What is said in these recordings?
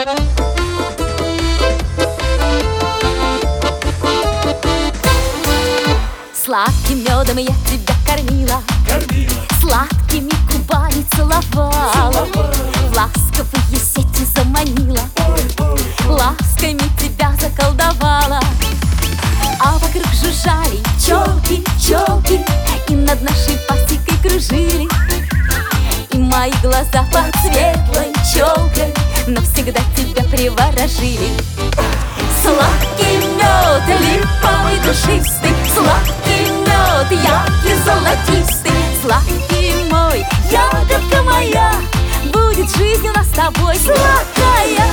Сладким медом я тебя кормила, сладкими губами целовала, в ласковые сети заманила, ласками тебя заколдовала. А вокруг жужжали пчелки, пчелки, и над нашей пасекой кружили. И мои глаза под светлой челкой навсегда тебя приворожили. Сладкий мед, липовый, душистый, сладкий мед, яркий, золотистый, сладкий мой, ягодка моя, будет жизнь у нас с тобой сладкая.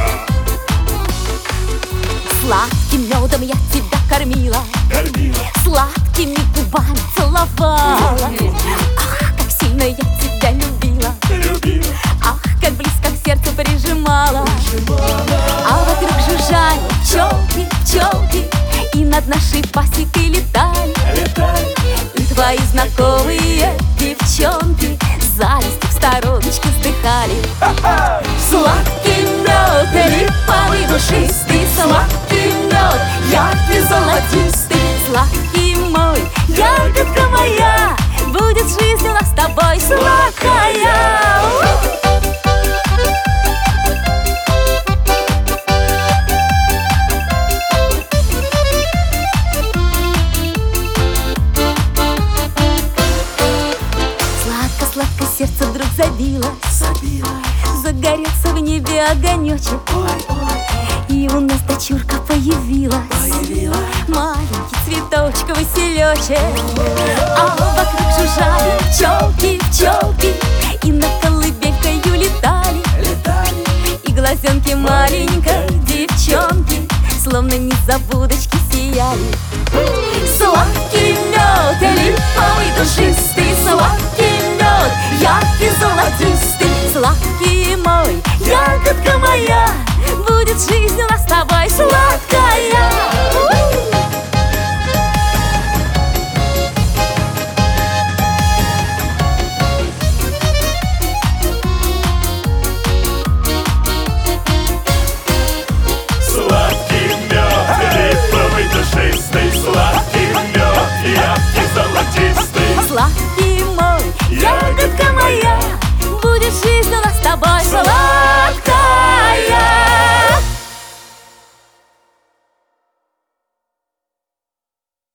Сладким медом я тебя кормила, сладкими губами целовала. Ах, как сильно я тебя любила, ах, как близко к сердцу прижимала. А вокруг жужжали пчелки, пчелки, и над нашей пасекой летали. И твои знакомые девчонки завистью в стороночке вздыхали. Сладкий мед, липовый, душистый, сладкий мед, яркий, золотистый, сладкий мой, ягодка моя, будет жизнь у нас с тобой сладкая. Сладко сердце вдруг забилось, загорелся в небе огонечек, и у нас дочурка появилась, маленький цветочек, василечек. А вокруг жужжали пчелки, пчелки, и над колыбелькою летали. И глазенки маленькой девчонки словно незабудочки сияли. Сладкий мед, липовый, душистый,